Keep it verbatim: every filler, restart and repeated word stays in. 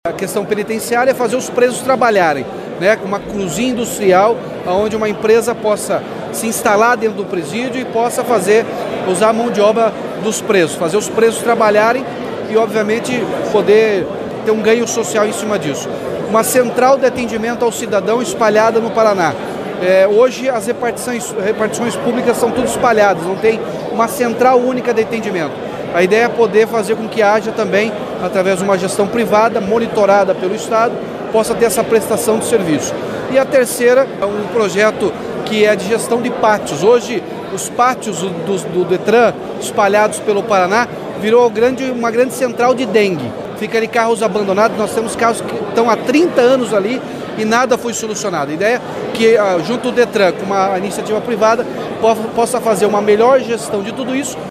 A questão penitenciária é fazer os presos trabalharem, né, com uma cruzinha industrial, onde uma empresa possa se instalar dentro do presídio e possa fazer, usar a mão de obra dos presos, fazer os presos trabalharem e, obviamente, poder ter um ganho social em cima disso. Uma central de atendimento ao cidadão espalhada no Paraná. É, hoje as repartições, repartições públicas são tudo espalhadas, não tem uma central única de atendimento. A ideia é poder fazer com que haja também, através de uma gestão privada, monitorada pelo Estado, possa ter essa prestação de serviço. E a terceira é um projeto que é de gestão de pátios. Hoje, os pátios do, do Detran, espalhados pelo Paraná, virou grande, uma grande central de dengue. Fica ali carros abandonados, nós temos carros que estão há trinta anos ali e nada foi solucionado. A ideia é que, junto ao Detran, com uma iniciativa privada, possa fazer uma melhor gestão de tudo isso.